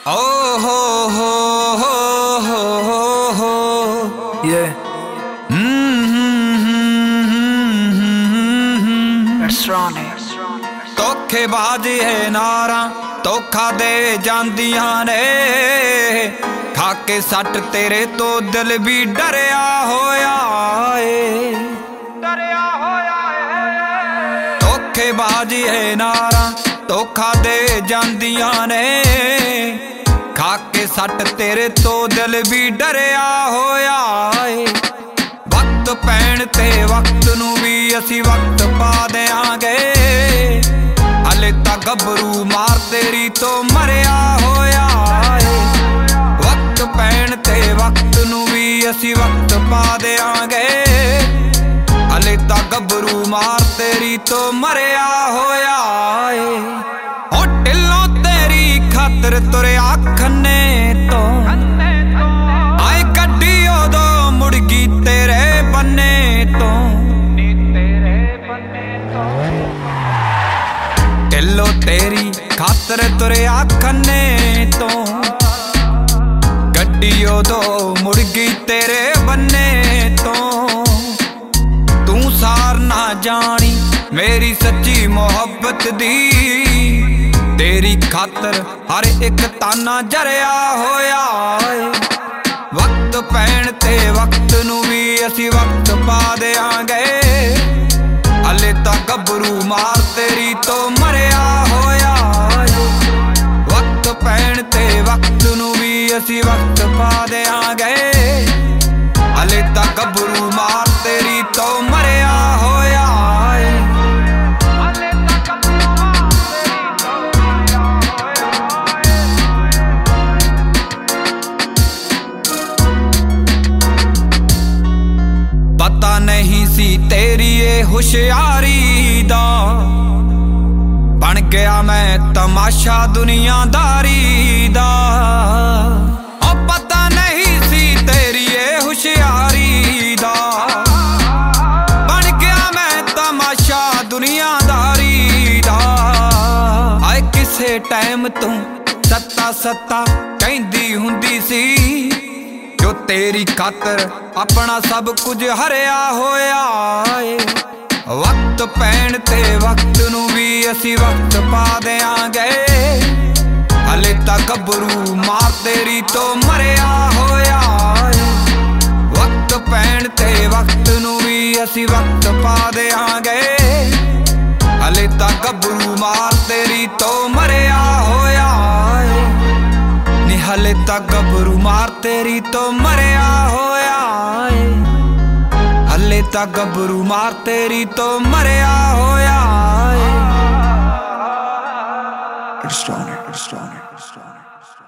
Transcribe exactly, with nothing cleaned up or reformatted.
Oh ho ho ho ho ho yeah. That's Ronnie. ਧੋਖੇਬਾਜ਼ ਹੈ ਨਾਰਾਂ ਧੋਖਾ ਦੇ ਜਾਂਦੀਆਂ ਨੇ ਖਾ ਕੇ ਸੱਟ ਤੇਰੇ ਤੋਂ ਦਿਲ ਵੀ ਡਰਿਆ ਹੋਇਆ ਏ ਡਰਿਆ ਹੋਇਆ ਏ ਧੋਖੇਬਾਜ਼ ਹੈ ਨਾਰਾਂ ਧੋਖਾ ਦੇ ਜਾਂਦੀਆਂ ਨੇ ਖਾ ਕੇ ਸੱਟ ਤੇਰੇ ਤੋਂ ਦਿਲ ਵੀ ਡਰਿਆ ਹੋਇਆ ਏ ਵਕਤ ਪੈਣ ਤੇ ਵਕਤ ਨੂੰ ਵੀ ਅਸੀਂ ਵਕਤ ਪਾ ਦਿਆਂਗੇ ਹਲੇ ਤਾਂ ਗੱਭਰੂ ਮਾਰ ਤੇਰੀ ਤੋਂ ਮਰਿਆ ਹੋਇਆ ਏ ਵਕਤ ਪੈਣ ਤੇ ਵਕਤ ਨੂੰ ਵੀ ਅਸੀਂ ਵਕਤ ਪਾ ਦਿਆਂਗੇ ਹਲੇ ਤਾਂ ਗੱਭਰੂ ਮਾਰ ਤੇਰੀ ਤੋਂ ਮਰਿਆ ਹੋਇਆ ਏ ਉਹ ਢਿੱਲੋਂ ਤੇਰੀ ਖਾਤਰ ਤੁਰਿਆ ਖੰਨੇ ਤੋਂ ਆਏ ਗੱਡੀ ਉਦੋਂ ਮੁੜ ਗਈ ਤੇਰੇ ਬੰਨੇ ਤੋਂ ਢਿੱਲੋਂ ਤੇਰੀ ਖਾਤਰ ਤੁਰਿਆ ਖੰਨੇ ਤੋਂ ਗੱਡੀ ਉਦੋਂ ਮੁੜ ਗਈ ਤੇਰੇ ਬੰਨੇ ਤੋਂ ਤੂੰ ਸਾਰ ਨਾ ਜਾਣੀ ਮੇਰੀ ਸੱਚੀ ਮੁਹੱਬਤ ਦੀ ਤੇਰੀ ਖਾਤਰ ਹਰ ਇੱਕ ਤਾਨਾ ਜਰਿਆ ਹੋਇਆ ਏ ਵਕਤ ਪੈਣ ਤੇ ਵਕਤ ਨੂੰ ਵੀ ਅਸੀਂ ਵਕਤ ਪਾ ਦਿਆਂਗੇ ਹਲੇ ਤਾਂ ਗੱਭਰੂ ਮਾਰ ਤੇਰੀ ਤੋਂ ਮਰਿਆ ਹੋਇਆ ਏ ਵਕਤ ਪੈਣ ਤੇ ਵਕਤ ਨੂੰ ਵੀ ਅਸੀਂ ਵਕਤ ਪਾ ਦਿਆਂਗੇ ਹਲੇ ਤਾਂ ਗੱਭਰੂ ਮਾਰ ਤੇਰੀ ਤੋਂ ਮਰਿਆ ਹੋਇਆ ਏ ਪਤਾ ਨਹੀਂ ਸੀ ਤੇਰੀ ਇਹ ਹੁਸ਼ਿਆਰੀ ਦਾ ਬਣ ਗਿਆ ਮੈਂ ਤਮਾਸ਼ਾ ਦੁਨੀਆਦਾਰੀ ਦਾ ਉਹ ਪਤਾ ਨਹੀਂ ਸੀ ਤੇਰੀ ਇਹ ਹੁਸ਼ਿਆਰੀ ਦਾ ਬਣ ਗਿਆ ਮੈਂ ਤਮਾਸ਼ਾ ਦੁਨੀਆਦਾਰੀ ਦਾ ਆਏ ਕਿਸੇ ਟਾਈਮ ਤੂੰ ਸੱਤਾ ਸੱਤਾ ਕਹਿੰਦੀ ਹੁੰਦੀ ਸੀ ਜੋ ਤੇਰੀ ਖਾਤਰ ਆਪਣਾ ਸਭ ਕੁਝ ਹਰਿਆ ਹੋਇਆ ਏ ਵਕਤ ਪੈਣ ਤੇ ਵਕਤ ਨੂੰ ਵੀ ਅਸੀਂ ਵਕਤ ਪਾ ਦਿਆਂਗੇ ਹਲੇ ਤਾਂ ਗੱਭਰੂ ਮਾਰ ਤੇਰੀ ਤੋਂ ਮਰਿਆ ਹੋਇਆ ਏ ਵਕਤ ਪੈਣ ਤੇ ਵਕਤ ਨੂੰ ਵੀ ਅਸੀਂ ਵਕਤ ਪਾ ਦਿਆਂਗੇ ਹਲੇ ਤਾਂ ਗੱਭਰੂ ਮਾਰ ਤੇਰੀ ਤੋਂ ਮਰਿਆ ਹੋਇਆ ਏ ਹਲੇ ਤਾਂ ਗੱਭਰੂ ਮਾਰ ਤੇਰੀ ਤੋਂ ਮਰਿਆ ਹੋਇਆ ਏ ਹਲੇ ਤਾਂ ਗੱਭਰੂ ਮਾਰ ਤੇਰੀ ਤੋਂ ਮਰਿਆ ਹੋਇਆ ਏ